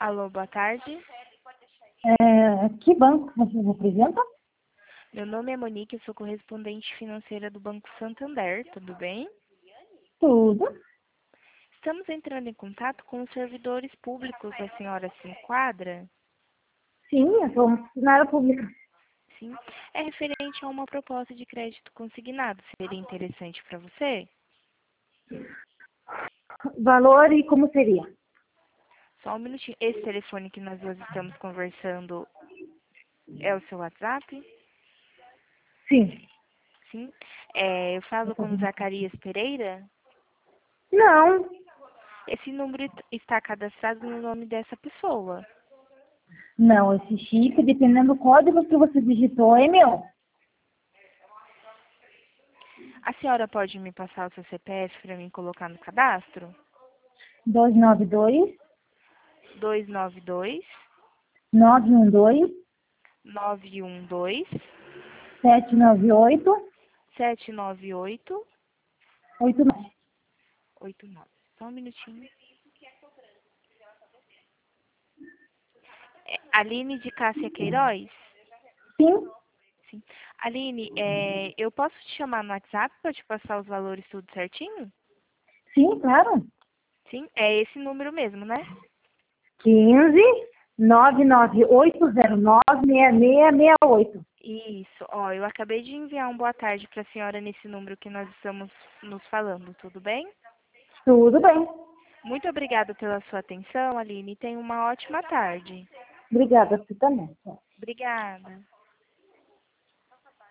Alô, boa tarde. Que banco você representa? Meu nome é Monique, eu sou correspondente financeira do Banco Santander, tudo bem? Tudo. Estamos entrando em contato com os servidores públicos. A senhora se enquadra? Sim, eu sou uma funcionária pública. Sim. É referente a uma proposta de crédito consignado. Seria interessante para você? Valor e como seria? Só um minutinho. Esse telefone que nós duas estamos conversando é o seu WhatsApp? Sim. Sim. Eu falo com Zacarias Pereira. Não, Esse número está cadastrado no nome dessa pessoa. não, esse chip, dependendo do código que você digitou, é meu. A senhora pode me passar o seu CPF para mim colocar no cadastro? 292 292 912 912 798 798 89. 89. Só um minutinho. Aline de Cássia Queiroz? Sim, Sim. Aline, eu posso te chamar no WhatsApp para te passar os valores tudo certinho? sim, claro. Sim, é esse número mesmo, né? 15 998096668. Isso. Ó, eu acabei de enviar um boa tarde para a senhora nesse número que nós estamos nos falando, tudo bem? Tudo bem. Muito obrigada pela sua atenção, Aline. Tenha uma ótima tarde. Obrigada, você também. Obrigada.